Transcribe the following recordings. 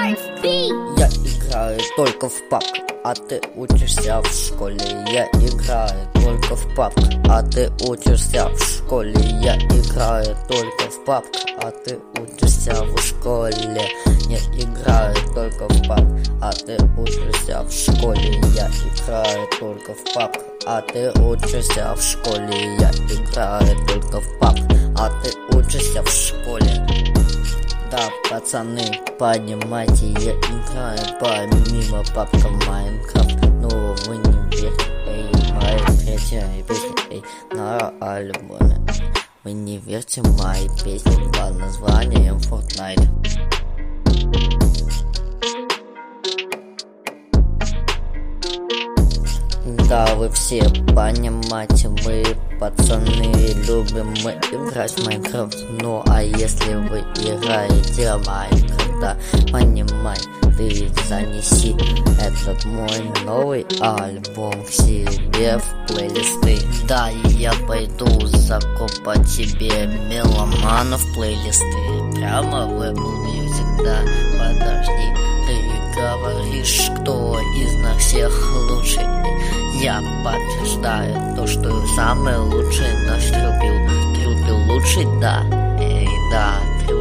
Я играю только в PUBG, а ты учишься в школе. Я играю только в PUBG, а ты учишься в школе. Я играю только в PUBG, а ты учишься в школе. Я играю только в PUBG, а ты учишься в школе. Я играю только в PUBG, а ты учишься в школе. Я играю только в PUBG, а ты учишься в школе. Да, пацаны, понимаете, я играю помимо PUBG Майнкрафт. Но вы не верите, моей третьей песни, на альбоме. Вы не верьте моей песни под названием Fortnite. Да, вы все понимаете, мы, пацаны, любим мы играть в Майнкрафт. Ну а если вы играете в Майнкрафт, да, понимай, ты занеси этот мой новый альбом к себе в плейлисты. Да, и я пойду закопать себе меломанов в плейлисты. Прямо в Apple Music, да, подожди. Ты говоришь, кто из нас всех лучший. Я подтверждаю то, что самый лучший наш Трюпил лучший, да. Да,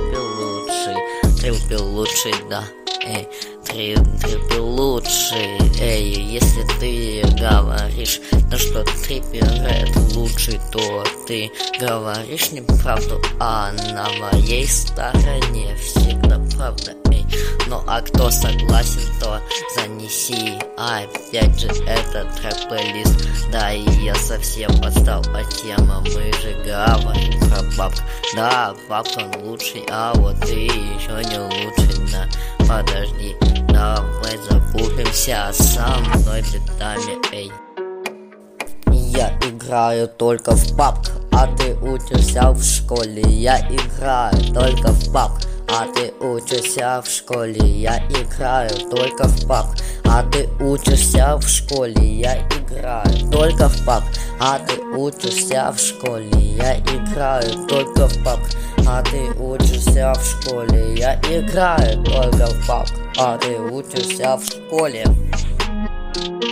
Трюпил лучший, да. Трюпил лучший. Если ты говоришь, то что Трипер лучший, то ты говоришь неправду, а на моей стороне всегда правда. Ну а кто согласен, то занеси опять же этот трек-плейлист. Да, и я совсем отстал от темы, мы же говорим про PUBG. Да, PUBG он лучший, а вот ты еще не лучший, да. Подожди, давай закупимся со мной битами, Я играю только в PUBG, а ты учишься в школе. Я играю только в PUBG, а ты учишься в школе. Я играю только в PUBG, а ты учишься в школе. Я играю только в PUBG, а ты учишься в школе. Я играю только в PUBG, а ты учишься в школе. Я играю только в PUBG, а ты учишься в школе.